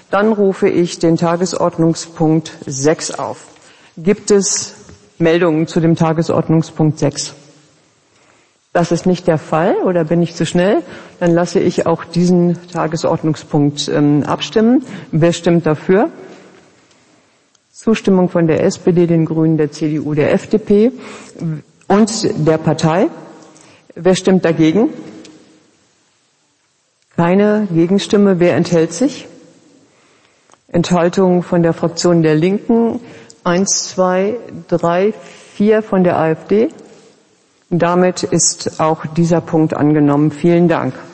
Dann rufe ich den Tagesordnungspunkt 6 auf. Gibt es Meldungen zu dem Tagesordnungspunkt 6? Das ist nicht der Fall, oder bin ich zu schnell? Dann lasse ich auch diesen Tagesordnungspunkt abstimmen. Wer stimmt dafür? Zustimmung von der SPD, den Grünen, der CDU, der FDP und der Partei. Wer stimmt dagegen? Keine Gegenstimme. Wer enthält sich? Enthaltung von der Fraktion der Linken. 1, 2, 3, 4 von der AfD. Damit ist auch dieser Punkt angenommen. Vielen Dank.